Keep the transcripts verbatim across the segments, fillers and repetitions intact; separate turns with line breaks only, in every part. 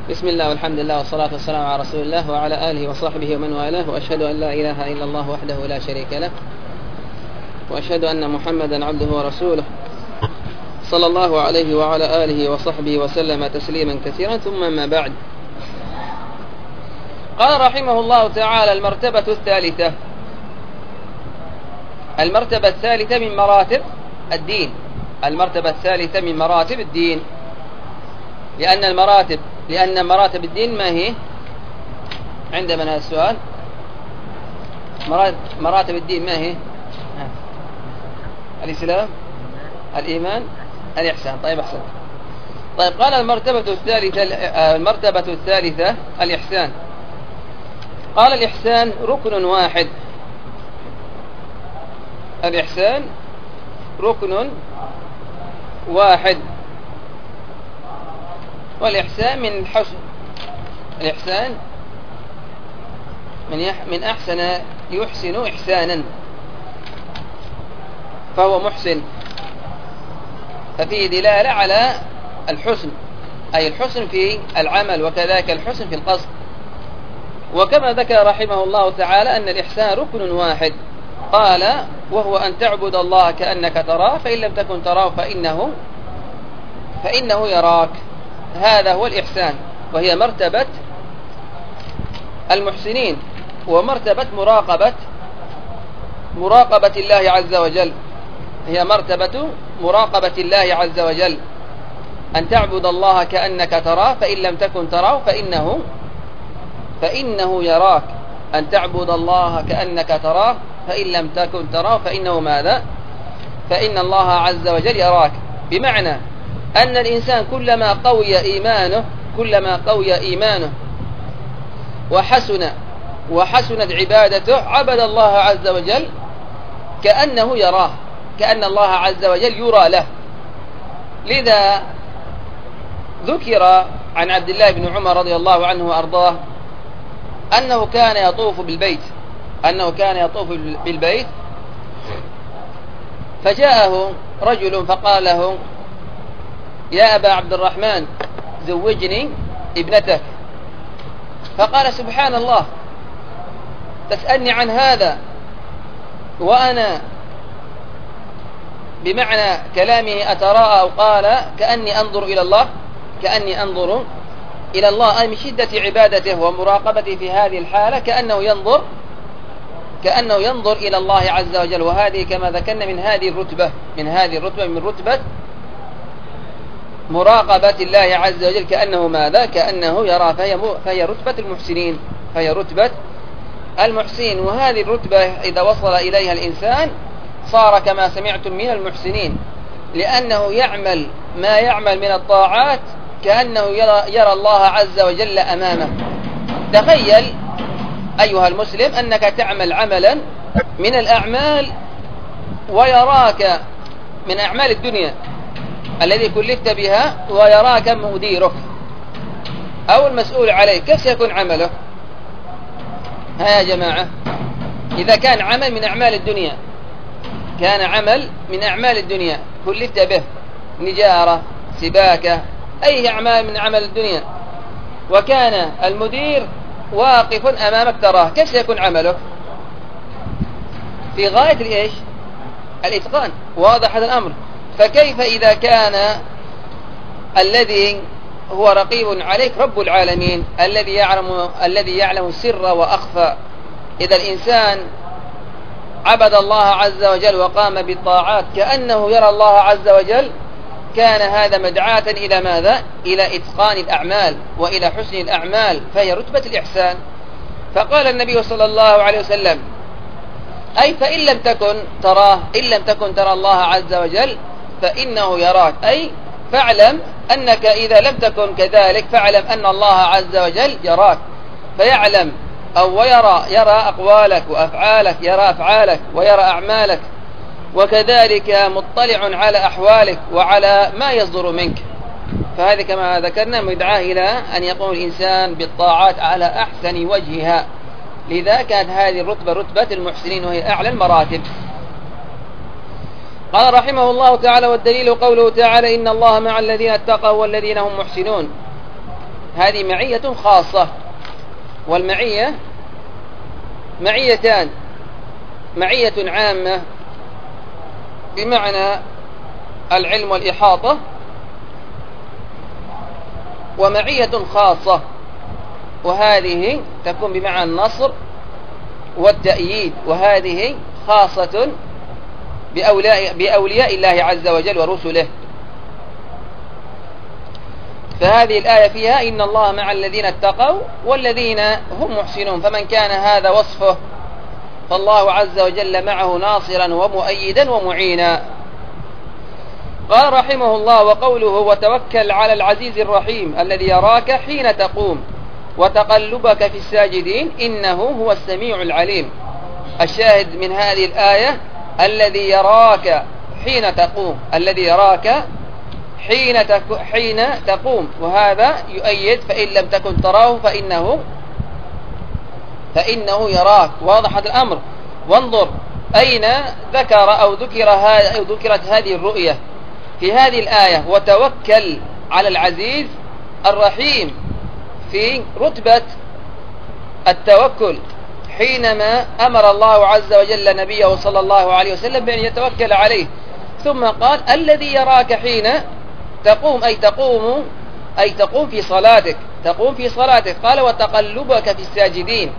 بسم الله والحمد لله والصلاة والسلام على رسول الله وعلى آله وصحبه ومن والاه، وأشهد أن لا إله إلا الله وحده لا شريك له، وأشهد أن محمدا عبده ورسوله صلى الله عليه وعلى آله وصحبه وسلم تسليما كثيرا. ثم ما بعد، قال رحمه الله تعالى: المرتبة الثالثة المرتبة الثالثة من مراتب الدين المرتبة الثالثة من مراتب الدين لأن المراتب لأن مراتب الدين ما هي؟ عند من هذا السؤال؟ مراتب الدين ما هي؟ الإسلام، الإيمان، الإحسان. طيب أحسن. طيب قال المرتبة الثالثة المرتبة الثالثة الإحسان. قال: الإحسان ركن واحد الإحسان ركن واحد والإحسان من حسن الإحسان من من أحسن يحسن إحسانا، فهو محسن، ففيه دلالة على الحسن، أي الحسن في العمل، وكذلك الحسن في القصد. وكما ذكر رحمه الله تعالى أن الإحسان ركن واحد، قال: وهو أن تعبد الله كأنك تراه، فإن لم تكن تراه فإنه فإنه يراك. هذا هو الإحسان، وهي مرتبة المحسنين، ومرتبة مراقبة مراقبة الله عز وجل. هي مرتبة مراقبة الله عز وجل، أن تعبد الله كأنك تراه، فإن لم تكن تراه فإنه فإنه يراك. أن تعبد الله كأنك تراه، فإن لم تكن تراه فإنه ماذا؟ فإن الله عز وجل يراك. بمعنى أن الإنسان كلما قوي إيمانه كلما قوي إيمانه وحسن وحسنت عبادته، عبد الله عز وجل كأنه يراه، كأن الله عز وجل يرى له. لذا ذكر عن عبد الله بن عمر رضي الله عنه وأرضاه أنه كان يطوف بالبيت أنه كان يطوف بالبيت فجاءه رجل فقال له: يا أبا عبد الرحمن، زوجني ابنتك. فقال: سبحان الله، تسألني عن هذا وأنا بمعنى كلامه أتراءى، أو قال كأني أنظر إلى الله كأني أنظر إلى الله، أي من شدة عبادته ومراقبته في هذه الحالة كأنه ينظر كأنه ينظر إلى الله عز وجل. وهذه كما ذكرنا من هذه الرتبة من هذه الرتبة من رتبة مراقبة الله عز وجل، كأنه ماذا؟ كأنه يرى. فهي, فهي رتبة المحسنين فهي رتبة المحسنين. وهذه الرتبة إذا وصل إليها الإنسان صار كما سمعتم من المحسنين، لأنه يعمل ما يعمل من الطاعات كأنه يرى, يرى الله عز وجل أمامه. تخيل أيها المسلم أنك تعمل عملا من الأعمال ويراك من أعمال الدنيا الذي كلفت بها، ويراك مديرك أو المسؤول عليك، كيف سيكون عملك؟ ها يا جماعة، إذا كان عمل من أعمال الدنيا كان عمل من أعمال الدنيا كلفت به، نجارة، سباكة، أي أعمال من أعمال الدنيا، وكان المدير واقف أمامك تراه، كيف سيكون عملك؟ في غاية الإيش؟ الإتقان. واضح هذا الأمر. فكيف إذا كان الذي هو رقيب عليك رب العالمين الذي يعلم الذي يعلم السر وأخفى؟ إذا الإنسان عبد الله عز وجل وقام بالطاعات كأنه يرى الله عز وجل، كان هذا مدعاة إلى ماذا؟ إلى إتقان الأعمال وإلى حسن الأعمال، فهي رتبة الإحسان. فقال النبي صلى الله عليه وسلم: أي فإن لم تكن تراه إن لم تكن ترى الله عز وجل فإنه يراك، أي فاعلم أنك إذا لم تكن كذلك فاعلم أن الله عز وجل يراك، فيعلم أو ويرى يرى أقوالك وأفعالك يرى أفعالك ويرى أعمالك، وكذلك مطلع على أحوالك وعلى ما يصدر منك. فهذه كما ذكرنا مدعاة إلى أن يقوم الإنسان بالطاعات على أحسن وجهها. لذا كانت هذه الرتبة رتبة المحسنين، وهي أعلى المراتب. قال رحمه الله تعالى: والدليل قوله تعالى: إن الله مع الذين اتقوا والذين هم محسنون. هذه معية خاصة، والمعية معيتان: معية عامة بمعنى العلم والإحاطة، ومعية خاصة وهذه تكون بمعنى النصر والتأييد، وهذه خاصة بأولياء, بأولياء الله عز وجل ورسله. فهذه الآية فيها إن الله مع الذين اتقوا والذين هم محسنون، فمن كان هذا وصفه فالله عز وجل معه ناصرا ومؤيدا ومعينا. قال رحمه الله: وقوله وتوكل على العزيز الرحيم الذي يراك حين تقوم وتقلبك في الساجدين إنه هو السميع العليم. الشاهد من هذه الآية الذي يراك حين تقوم، الذي يراك حين حين تقوم، وهذا يؤيد فإن لم تكن تراه فإنه فإنه يراك. واضح هذا الأمر. وانظر أين ذكر أو ذكر أو ذكرت هذه الرؤية في هذه الآية: وتوكل على العزيز الرحيم، في رتبة التوكل، حينما أمر الله عز وجل نبيه صلى الله عليه وسلم بأن يتوكل عليه، ثم قال الذي يراك حين تقوم، أي تقوم أي تقوم في صلاتك، تقوم في صلاتك. قال وتقلبك في الساجدين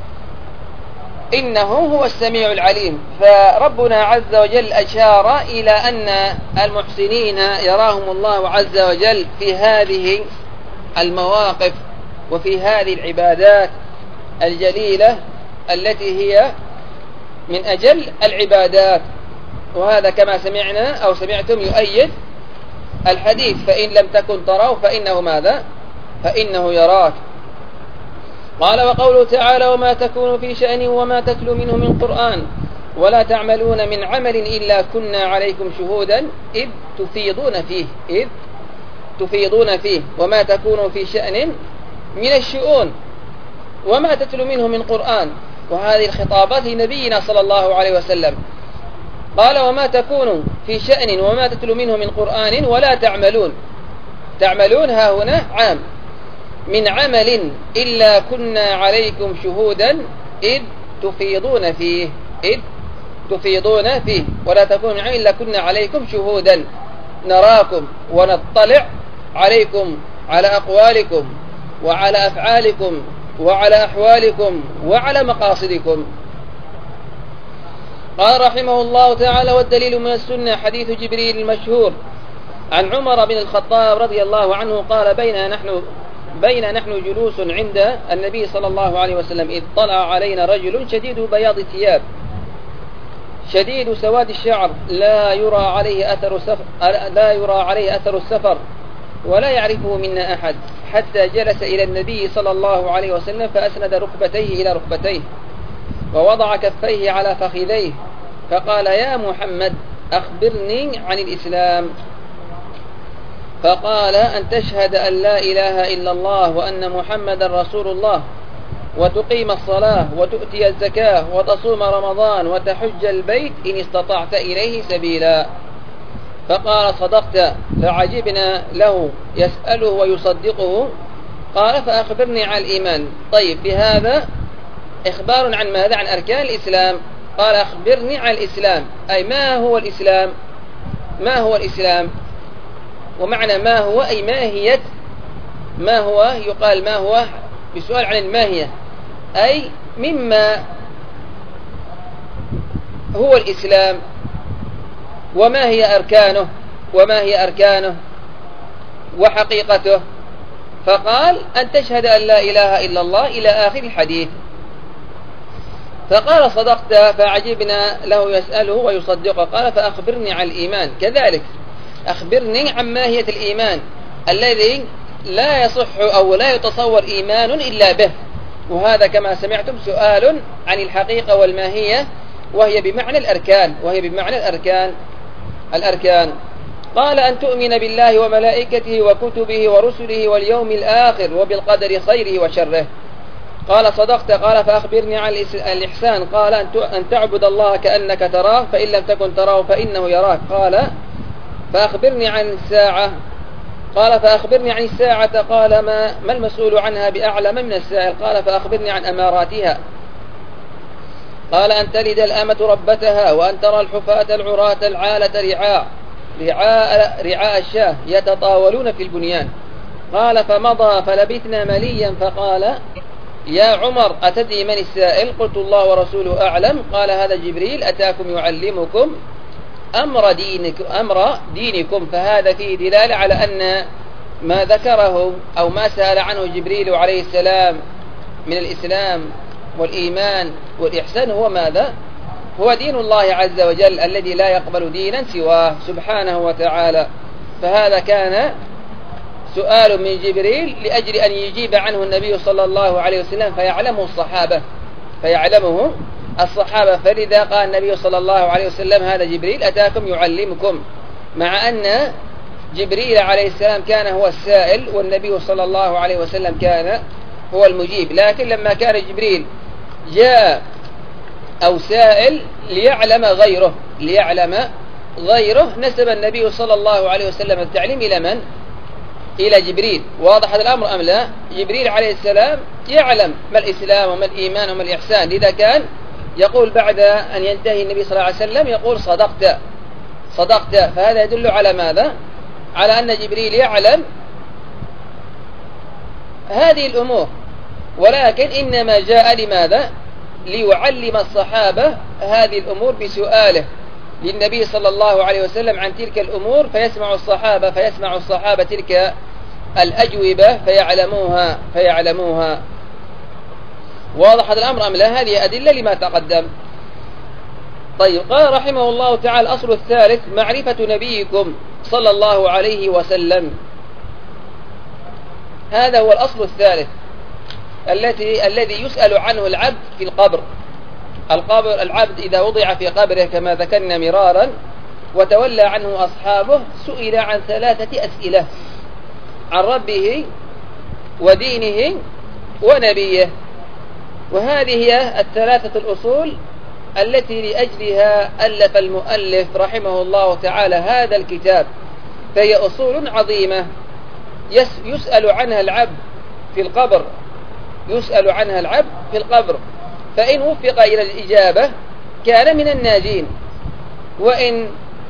إنه هو السميع العليم. فربنا عز وجل أشار إلى أن المحسنين يراهم الله عز وجل في هذه المواقف وفي هذه العبادات الجليلة التي هي من أجل العبادات. وهذا كما سمعنا أو سمعتم يؤيد الحديث: فإن لم تكن تراه فإنه ماذا؟ فإنه يراك. قال: وقوله تعالى: وما تكون في شأن وما تتلو منه من قرآن ولا تعملون من عمل إلا كنا عليكم شهودا إذ تفيضون فيه إذ تفيضون فيه وما تكون في شأن من الشؤون وما تتلو منه من قرآن. وهذه الخطابات لنبينا صلى الله عليه وسلم. قال: وما تكون في شأن وما تتلو منه من قرآن ولا تعملون. تعملون ها هنا عام، من عمل إلا كنا عليكم شهودا إذ تفيضون فيه إذ تفيضون فيه ولا تكون من عمل إلا كنا عليكم شهودا، نراكم ونطلع عليكم على أقوالكم وعلى أفعالكم وعلى أحوالكم وعلى مقاصدكم. قال رحمه الله تعالى: والدليل من السنة حديث جبريل المشهور عن عمر بن الخطاب رضي الله عنه قال: بين نحن بين نحن جلوس عند النبي صلى الله عليه وسلم إذ طلع علينا رجل شديد بياض الثياب شديد سواد الشعر لا يرى عليه أثر السفر لا يرى عليه أثر السفر ولا يعرفه منا أحد، حتى جلس إلى النبي صلى الله عليه وسلم فأسند ركبتيه إلى ركبتيه ووضع كفيه على فخذيه فقال: يا محمد أخبرني عن الإسلام. فقال: أن تشهد أن لا إله إلا الله وأن محمد رسول الله وتقيم الصلاة وتؤتي الزكاة وتصوم رمضان وتحج البيت إن استطعت إليه سبيلا. فقال: صدقت. فعجبنا له يسأله ويصدقه. قال: فأخبرني عن الإيمان. طيب، بهذا إخبار عن ماذا؟ عن أركان الإسلام. قال: أخبرني عن الإسلام، أي ما هو الإسلام؟ ما هو الإسلام؟ ومعنى ما هو أي ماهية ما هو. يقال ما هو بسؤال عن الماهية، أي مما هو الإسلام وما هي أركانه وما هي أركانه وحقيقته. فقال: أن تشهد أن لا إله إلا الله إلى آخر الحديث. فقال: صدقت. فعجبنا له يسأله ويصدقه. قال: فأخبرني عن الإيمان. كذلك أخبرني عن ماهية الإيمان الذي لا يصح أو لا يتصور إيمان إلا به. وهذا كما سمعتم سؤال عن الحقيقة والماهية، وهي بمعنى الأركان وهي بمعنى الأركان الأركان قال: أن تؤمن بالله وملائكته وكتبه ورسله واليوم الآخر وبالقدر خيره وشره. قال: صدقت. قال: فأخبرني عن الإحسان. قال: أن تعبد الله كأنك تراه فإن لم تكن تراه فإنه يراك. قال: فأخبرني عن الساعة. قال فأخبرني عن الساعة. قال ما, ما المسؤول عنها بأعلم من السائل. قال فأخبرني عن أماراتها. قال أن تلد الأمة ربتها، وأن ترى الحفاة العراة العالة رعاء رعاء, رعاء الشاه يتطاولون في البنيان. قال فمضى فلبثنا مليا فقال يا عمر أتدري من السائل؟ قلت الله ورسوله أعلم. قال هذا جبريل أتاكم يعلمكم أمر دينكم, أمر دينكم. فهذا فيه دلالة على أن ما ذكره أو ما سأل عنه جبريل عليه السلام من الإسلام والإيمان والإحسان هو ماذا؟ هو دين الله عز وجل الذي لا يقبل دينا سواه سبحانه وتعالى. فهذا كان سؤال من جبريل لأجل أن يجيب عنه النبي صلى الله عليه وسلم فيعلمه الصحابة فيعلمه الصحابة فلذا قال النبي صلى الله عليه وسلم هذا جبريل أتاكم يعلمكم، مع أن جبريل عليه السلام كان هو السائل والنبي صلى الله عليه وسلم كان هو المجيب. لكن لما كان جبريل جاء أو سائل ليعلم غيره ليعلم غيره نسب النبي صلى الله عليه وسلم التعليم إلى من؟ إلى جبريل. واضح هذا الأمر أم لا؟ جبريل عليه السلام يعلم ما الإسلام وما الإيمان وما الإحسان، لذا كان يقول بعد أن ينتهي النبي صلى الله عليه وسلم يقول صدقت صدقت. فهذا يدل على ماذا؟ على أن جبريل يعلم هذه الأمور، ولكن إنما جاء لماذا؟ ليعلم الصحابة هذه الأمور بسؤاله للنبي صلى الله عليه وسلم عن تلك الأمور، فيسمع الصحابة فيسمع الصحابة تلك الأجوبة فيعلموها فيعلموها. واضح هذا الأمر أم لا؟ هذه أدلة لما تقدم. طيب، قال رحمه الله تعالى الأصل الثالث معرفة نبيكم صلى الله عليه وسلم. هذا هو الأصل الثالث التي الذي يسأل عنه العبد في القبر. القبر العبد إذا وضع في قبره كما ذكرنا مرارا وتولى عنه أصحابه سئل عن ثلاثة أسئلة: عن ربه ودينه ونبيه. وهذه هي الثلاثة الأصول التي لأجلها ألف المؤلف رحمه الله تعالى هذا الكتاب، فهي أصول عظيمة يسأل عنها العبد في القبر يسأل عنها العبد في القبر فإن وفق إلى الإجابة كان من الناجين، وإن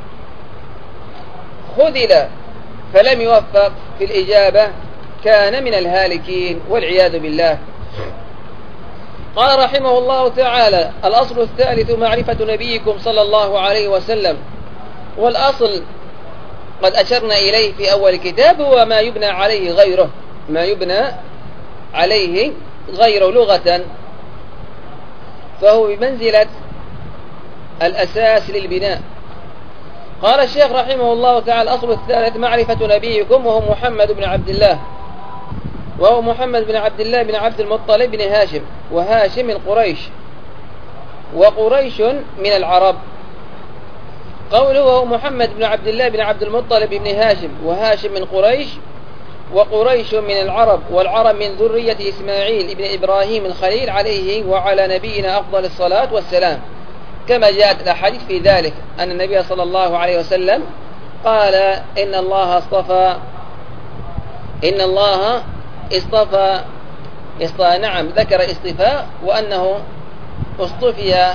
خذل فلم يوفق في الإجابة كان من الهالكين والعياذ بالله. قال رحمه الله تعالى الأصل الثالث معرفة نبيكم صلى الله عليه وسلم. والأصل قد أشرنا إليه في أول الكتاب هو ما يبنى عليه غيره ما يبنى عليه غيره لغة، فهو بمنزلة الأساس للبناء. قال الشيخ رحمه الله تعالى الأصل الثالث معرفة نبيكم وهو محمد بن عبد الله وهو محمد بن عبد الله بن عبد المطلب بن هاشم، وهاشم من قريش وقريش من العرب. قوله وهو محمد بن عبد الله بن عبد المطلب بن هاشم وهاشم من قريش وقريش من العرب، والعرب من ذرية إسماعيل بن إبراهيم الخليل عليه وعلى نبينا أفضل الصلاة والسلام، كما جاءت الأحاديث في ذلك أن النبي صلى الله عليه وسلم قال إن الله اصطفى إن الله اصطفى اصطفى نعم ذكر اصطفاء، وأنه اصطفي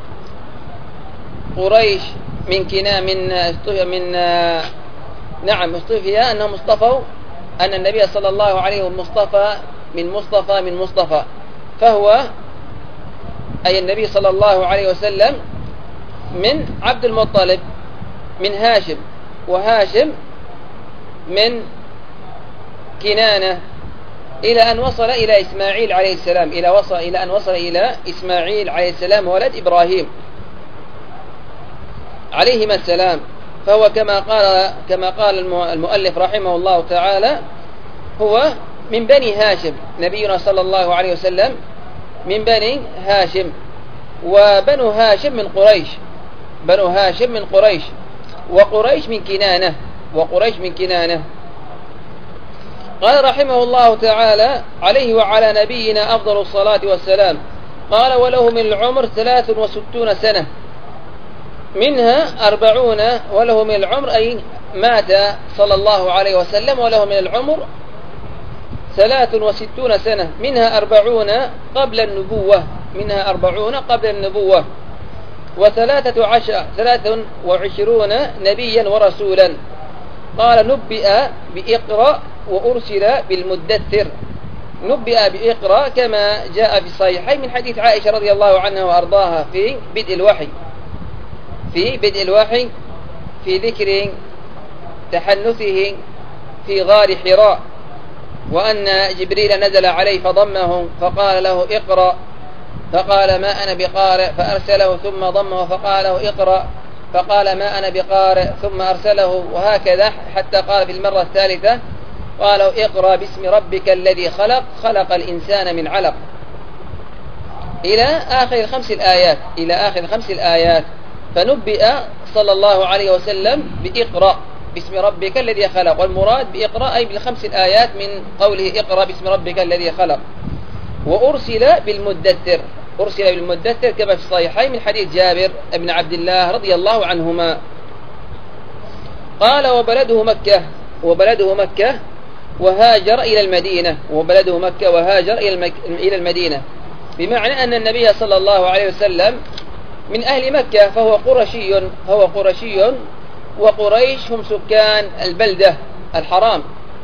قريش من كنا من من نعم اصطفي أنهم اصطفوا أن النبي صلى الله عليه وسلم مصطفى من مصطفى من مصطفى، فهو أي النبي صلى الله عليه وسلم من عبد المطلب من هاشم، وهاشم من كنانة، إلى أن وصل إلى إسماعيل عليه السلام إلى وصل إلى أن وصل إلى إسماعيل عليه السلام ولد إبراهيم عليهما السلام. فهو كما قال كما قال المؤلف رحمه الله تعالى هو من بني هاشم، نبينا صلى الله عليه وسلم من بني هاشم، وبنو هاشم من قريش بنو هاشم من قريش وقريش من كنانة وقريش من كنانة. قال رحمه الله تعالى عليه وعلى نبينا أفضل الصلاة والسلام. قال وله من العمر ثلاث وستون سنة منها أربعون وله من العمر أي مات صلى الله عليه وسلم وله من العمر ثلاث وستون سنة، منها أربعون قبل النبوة منها أربعون قبل النبوة وثلاثة عشر ثلاث وعشرون نبيا ورسولا. قال نبئ بإقرأ وأرسل بالمدثر. نبئ بإقرأ كما جاء في الصحيحين من حديث عائشة رضي الله عنها وأرضاها في بدء الوحي في بدء الوحي في ذكر تحنثه في غار حراء، وأن جبريل نزل عليه فضمه فقال له اقرأ، فقال ما أنا بقارئ، فأرسله ثم ضمه فقال له اقرأ، فقال ما أنا بقارئ ثم أرسله، وهكذا حتى قال في المرة الثالثة قال له اقرأ باسم ربك الذي خلق خلق الإنسان من علق، إلى آخر خمس الآيات إلى آخر خمس الآيات. فنبئ صلى الله عليه وسلم بإقرأ باسم ربك الذي خلق، والمراد بإقرأ أي بالخمس الآيات من قوله اقرأ باسم ربك الذي خلق. وأرسل بالمدثر أرسل بالمدثر كما في الصحيحين من حديث جابر بن عبد الله رضي الله عنهما. قال وبلده مكة وبلده مكة وهاجر إلى المدينة وبلده مكة وهاجر إلى المدينة، بمعنى أن النبي صلى الله عليه وسلم من أهل مكة، فهو قرشي هو قرشي وقريش هم سكان البلدة الحرام،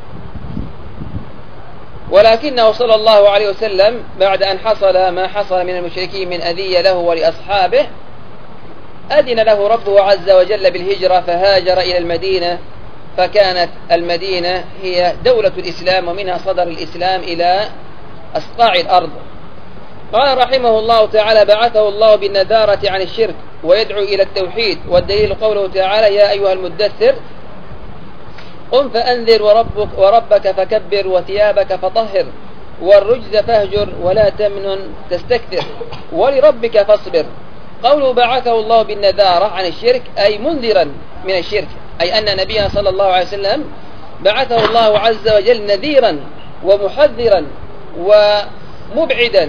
ولكنه صلى الله عليه وسلم بعد أن حصل ما حصل من المشركين من أذية له ولأصحابه أذن له ربه عز وجل بالهجرة، فهاجر إلى المدينة، فكانت المدينة هي دولة الإسلام ومنها صدر الإسلام إلى أصقاع الأرض. قال رحمه الله تعالى بعثه الله بالنذارة عن الشرك ويدعو إلى التوحيد، والدليل قوله تعالى يا أيها المدثر قم فأنذر وربك, وربك فكبر وثيابك فطهر والرجز فاهجر ولا تمنن تستكثر ولربك فاصبر. قوله بعثه الله بالنذارة عن الشرك أي منذرا من الشرك، أي أن نبينا صلى الله عليه وسلم بعثه الله عز وجل نذيرا ومحذرا ومبعدا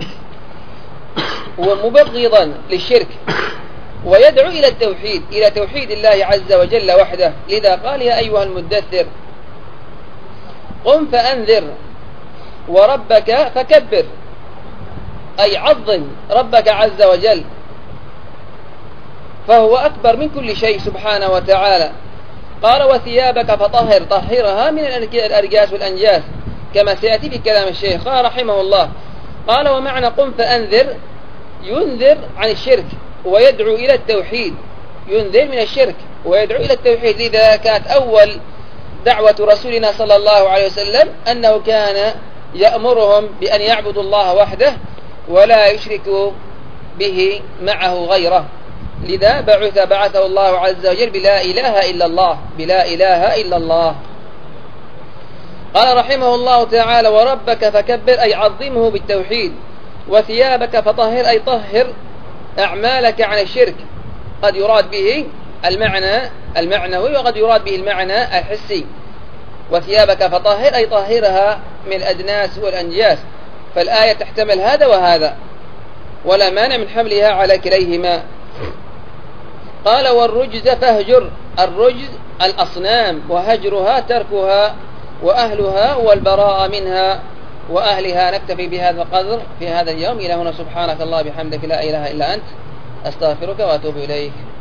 ومبغضا للشرك، ويدعو إلى التوحيد إلى توحيد الله عز وجل وحده. لذا قال يا أيها المدثر قم فأنذر وربك فكبر، أي عظم ربك عز وجل، فهو أكبر من كل شيء سبحانه وتعالى. قال وثيابك فطهر، طهرها من الأرجاس والأنجاس كما سيأتي في كلام الشيخ. قال رحمه الله قال ومعنى قم فأنذر ينذر عن الشرك ويدعو إلى التوحيد، ينذر من الشرك ويدعو إلى التوحيد. لذا كانت أول دعوة رسولنا صلى الله عليه وسلم أنه كان يأمرهم بأن يعبدوا الله وحده ولا يشركوا به معه غيره. لذا بعث بعثه الله عز وجل بلا إله إلا الله بلا إله إلا الله. قال رحمه الله تعالى وربك فكبر أي عظمه بالتوحيد، وثيابك فطهر أي طهر أعمالك عن الشرك، قد يراد به المعنى المعنوي وقد يراد به المعنى الحسي. وثيابك فطهر أي طهرها من الأدناس والأنجاس، فالآية تحتمل هذا وهذا ولا مانع من حملها على كليهما. قال والرجز فاهجر، الرجز الأصنام وهجرها تركها وأهلها والبراء منها وأهلها. نكتفي بهذا القدر في هذا اليوم. إلى هنا سبحانك الله بحمدك لا إله إلا أنت أستغفرك وأتوب إليك.